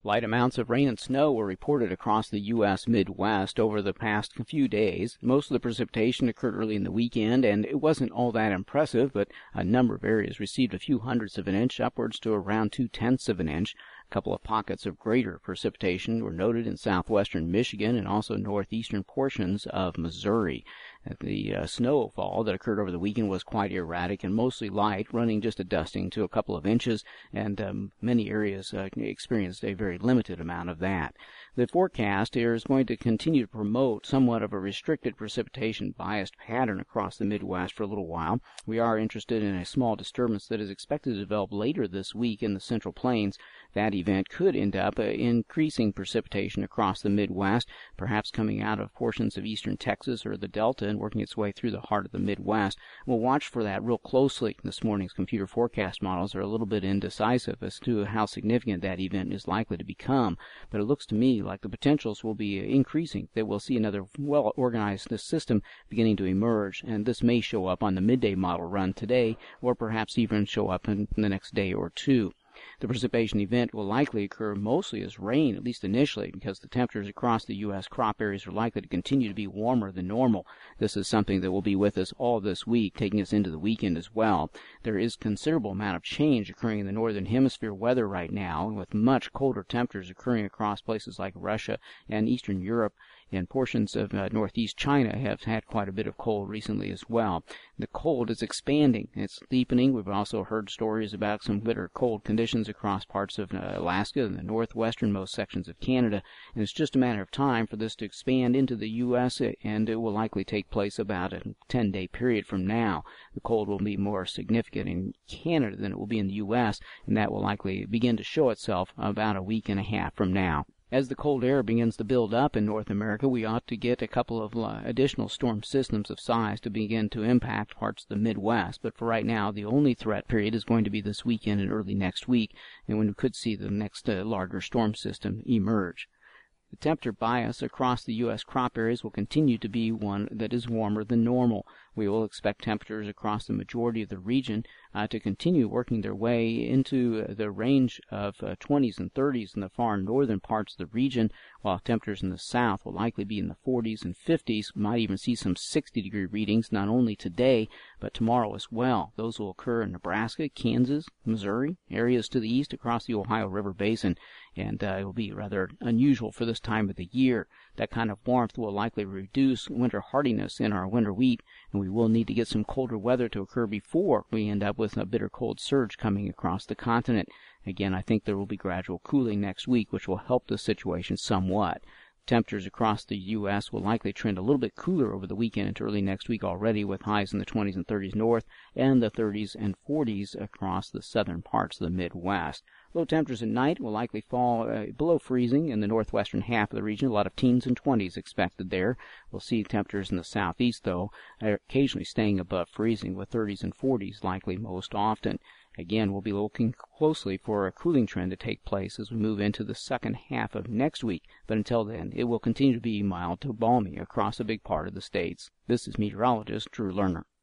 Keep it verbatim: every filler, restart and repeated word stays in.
Light amounts of rain and snow were reported across the U S Midwest over the past few days. Most of the precipitation occurred early in the weekend, and it wasn't all that impressive, but a number of areas received a few hundredths of an inch, upwards to around two-tenths of an inch. A couple of pockets of greater precipitation were noted in southwestern Michigan and also northeastern portions of Missouri. The uh, snowfall that occurred over the weekend was quite erratic and mostly light, running just a dusting to a couple of inches, and um, many areas uh, experienced a very limited amount of that. The forecast here is going to continue to promote somewhat of a restricted precipitation biased pattern across the Midwest for a little while. We are interested in a small disturbance that is expected to develop later this week in the Central Plains. That event could end up uh, increasing precipitation across the Midwest, perhaps coming out of portions of eastern Texas or the Delta and working its way through the heart of the Midwest. We'll watch for that real closely. This morning's computer forecast models are a little bit indecisive as to how significant that event is likely to become, but it looks to me like the potentials will be increasing, that we'll see another well-organized system beginning to emerge, and this may show up on the midday model run today, or perhaps even show up in the next day or two. The precipitation event will likely occur mostly as rain, at least initially, because the temperatures across the U S crop areas are likely to continue to be warmer than normal. This is something that will be with us all this week, taking us into the weekend as well. There is considerable amount of change occurring in the northern hemisphere weather right now, with much colder temperatures occurring across places like Russia and eastern Europe, and portions of uh, northeast China have had quite a bit of cold recently as well. The cold is expanding. It's deepening. We've also heard stories about some bitter cold conditions across parts of uh, Alaska and the northwesternmost sections of Canada, and it's just a matter of time for this to expand into the U S, and it will likely take place about a ten-day period from now. The cold will be more significant in Canada than it will be in the U S, and that will likely begin to show itself about a week and a half from now. As the cold air begins to build up in North America, we ought to get a couple of uh, additional storm systems of size to begin to impact parts of the Midwest. But for right now, the only threat period is going to be this weekend and early next week, and when we could see the next uh, larger storm system emerge. The temperature bias across the U S crop areas will continue to be one that is warmer than normal. We will expect temperatures across the majority of the region uh, to continue working their way into uh, the range of uh, twenties and thirties in the far northern parts of the region, while temperatures in the south will likely be in the forties and fifties. We might even see some sixty degree readings not only today, but tomorrow as well. Those will occur in Nebraska, Kansas, Missouri, areas to the east across the Ohio River Basin, and uh, it will be rather unusual for this time of the year. That kind of warmth will likely reduce winter hardiness in our winter wheat, and we will need to get some colder weather to occur before we end up with a bitter cold surge coming across the continent. Again, I think there will be gradual cooling next week, which will help the situation somewhat. Temperatures across the U S will likely trend a little bit cooler over the weekend into early next week already, with highs in the twenties and thirties north and the thirties and forties across the southern parts of the Midwest. Low temperatures at night will likely fall uh, below freezing in the northwestern half of the region. A lot of teens and twenties expected there. We'll see temperatures in the southeast, though, occasionally staying above freezing, with thirties and forties likely most often. Again, we'll be looking closely for a cooling trend to take place as we move into the second half of next week, but until then, it will continue to be mild to balmy across a big part of the states. This is meteorologist Drew Lerner.